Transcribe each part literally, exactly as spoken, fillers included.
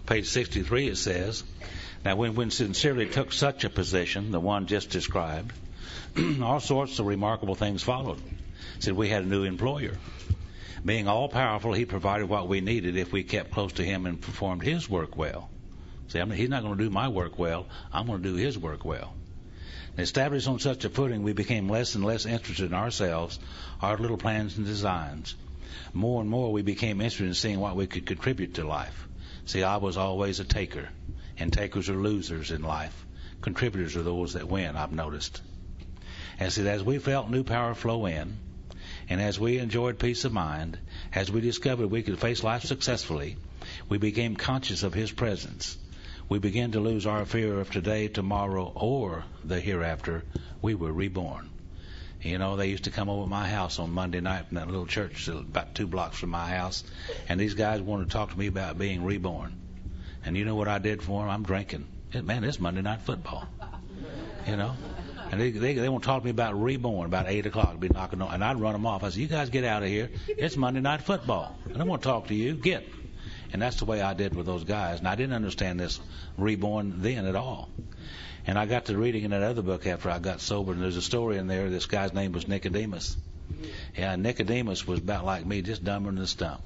Page sixty-three it says, now when we sincerely took such a position, the one just described, all sorts of remarkable things followed. It said we had a new employer. Being all-powerful, he provided what we needed if we kept close to him and performed his work well. See, I mean, he's not going to do my work well. I'm going to do his work well. And established on such a footing, we became less and less interested in ourselves, our little plans and designs. More and more, we became interested in seeing what we could contribute to life. See, I was always a taker, and takers are losers in life. Contributors are those that win, I've noticed. And see, as we felt new power flow in, and as we enjoyed peace of mind, as we discovered we could face life successfully, we became conscious of his presence. We began to lose our fear of today, tomorrow, or the hereafter. We were reborn. You know, they used to come over to my house on Monday night from that little church about two blocks from my house, and these guys wanted to talk to me about being reborn. And you know what I did for them? I'm drinking. Man, it's Monday night football. You know? And they, they, they want to talk to me about reborn about eight o'clock. Be knocking on, and I'd run them off. I said, you guys get out of here. It's Monday night football. I don't want to talk to you. Get. And that's the way I did with those guys. And I didn't understand this reborn then at all. And I got to reading in that other book after I got sober, and there's a story in there. This guy's name was Nicodemus. Yeah, Nicodemus was about like me, just dumber than a stump.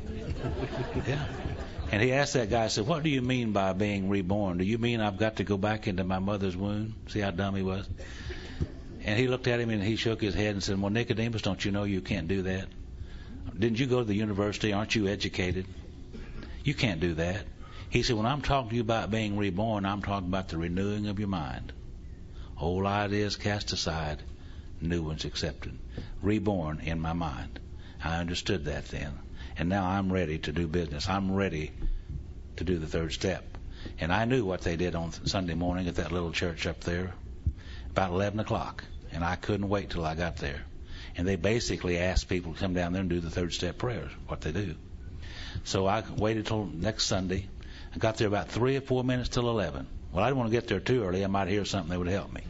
Yeah. And he asked that guy, I said, what do you mean by being reborn? Do you mean I've got to go back into my mother's womb? See how dumb he was? And he looked at him and he shook his head and said, well, Nicodemus, don't you know you can't do that? Didn't you go to the university? Aren't you educated? You can't do that. He said, when I'm talking to you about being reborn, I'm talking about the renewing of your mind. Old ideas cast aside, new ones accepted. Reborn in my mind. I understood that then. And now I'm ready to do business. I'm ready to do the third step. And I knew what they did on Sunday morning at that little church up there, about eleven o'clock. And I couldn't wait till I got there. And they basically asked people to come down there and do the third step prayers, what they do. So I waited till next Sunday. I got there about three or four minutes till eleven. Well, I didn't want to get there too early. I might hear something that would help me.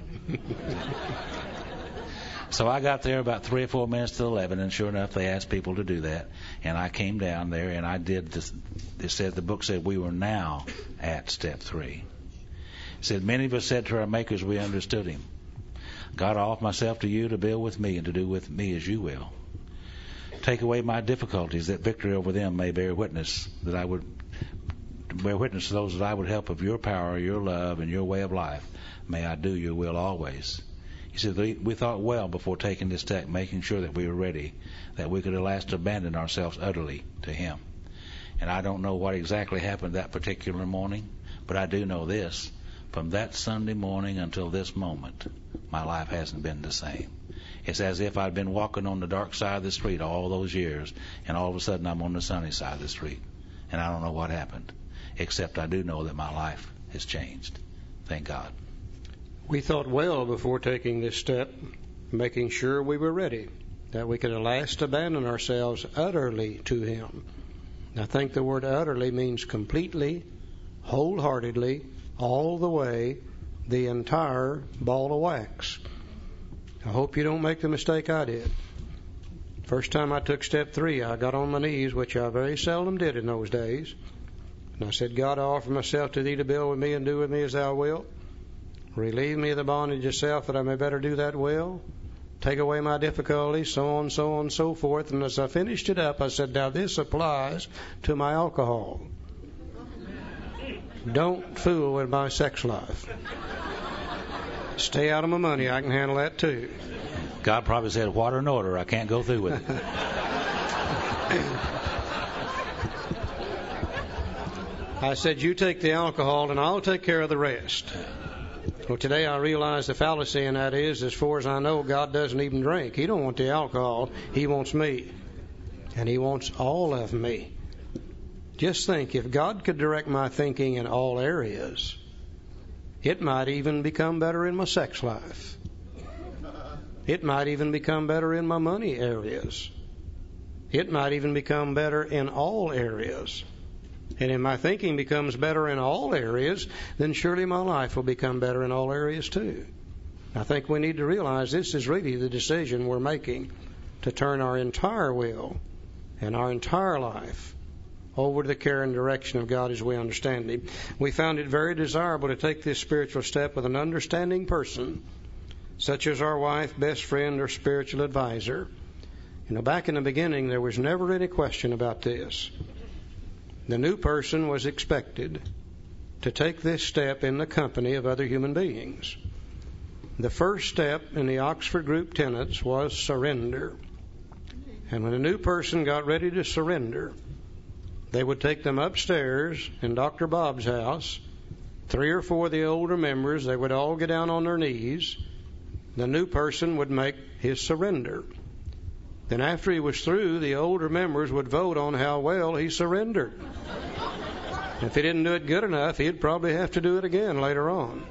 So I got there about three or four minutes till eleven, and sure enough, they asked people to do that. And I came down there, and I did this. It said, the book said we were now at step three. It said, many of us said to our makers we understood him. God, I offer myself to you to build with me and to do with me as you will. Take away my difficulties, that victory over them may bear witness, that I would bear witness to those that I would help of your power, your love, and your way of life. May I do your will always. He said, we thought well before taking this step, making sure that we were ready, that we could at last abandon ourselves utterly to him. And I don't know what exactly happened that particular morning, but I do know this. From that Sunday morning until this moment, my life hasn't been the same. It's as if I'd been walking on the dark side of the street all those years, and all of a sudden I'm on the sunny side of the street. And I don't know what happened, except I do know that my life has changed. Thank God. We thought well before taking this step, making sure we were ready, that we could at last abandon ourselves utterly to him. I think the word utterly means completely, wholeheartedly, all the way, the entire ball of wax. I hope you don't make the mistake I did. First time I took step three, I got on my knees, which I very seldom did in those days. And I said, God, I offer myself to thee to build with me and do with me as thou wilt. Relieve me of the bondage of self that I may better do that will. Take away my difficulties, so on, so on, so forth. And as I finished it up, I said, now this applies to my alcohol. Don't fool with my sex life. Stay out of my money. I can handle that too. God probably said, water and order. I can't go through with it. I said, you take the alcohol and I'll take care of the rest. Well, today I realize the fallacy in that is, as far as I know, God doesn't even drink. He don't want the alcohol. He wants me. And he wants all of me. Just think, if God could direct my thinking in all areas, it might even become better in my sex life. It might even become better in my money areas. It might even become better in all areas. And if my thinking becomes better in all areas, then surely my life will become better in all areas too. I think we need to realize this is really the decision we're making, to turn our entire will and our entire life over to the care and direction of God as we understand Him. We found it very desirable to take this spiritual step with an understanding person, such as our wife, best friend, or spiritual advisor. You know, back in the beginning, there was never any question about this. The new person was expected to take this step in the company of other human beings. The first step in the Oxford Group tenets was surrender. And when a new person got ready to surrender, they would take them upstairs in Doctor Bob's house. Three or four of the older members, they would all get down on their knees. The new person would make his surrender. Then after he was through, the older members would vote on how well he surrendered. If he didn't do it good enough, he'd probably have to do it again later on.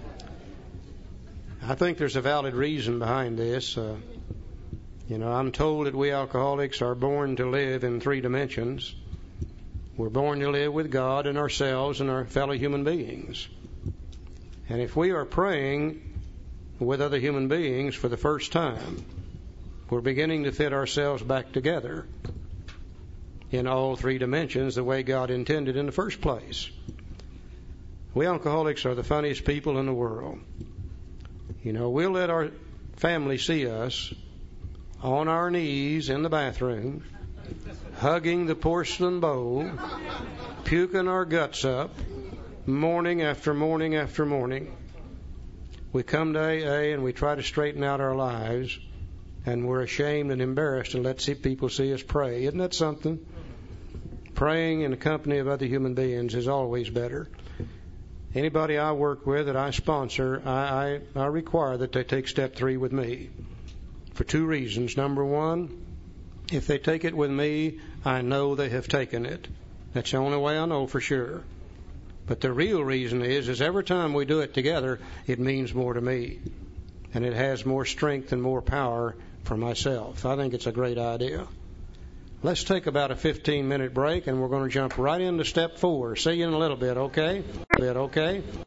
I think there's a valid reason behind this. Uh, you know, I'm told that we alcoholics are born to live in three dimensions. We're born to live with God and ourselves and our fellow human beings. And if we are praying with other human beings for the first time, we're beginning to fit ourselves back together in all three dimensions the way God intended in the first place. We alcoholics are the funniest people in the world. You know, we'll let our family see us on our knees in the bathroom, hugging the porcelain bowl, puking our guts up, morning after morning after morning. We come to A A and we try to straighten out our lives, and we're ashamed and embarrassed to let see people see us pray. Isn't that something? Praying in the company of other human beings is always better. Anybody I work with that I sponsor, I, I, I require that they take step three with me for two reasons. Number one, if they take it with me, I know they have taken it. That's the only way I know for sure. But the real reason is, is every time we do it together, it means more to me. And it has more strength and more power for myself. I think it's a great idea. Let's take about a fifteen minute break, and we're going to jump right into step four. See you in a little bit, okay? Bit, okay?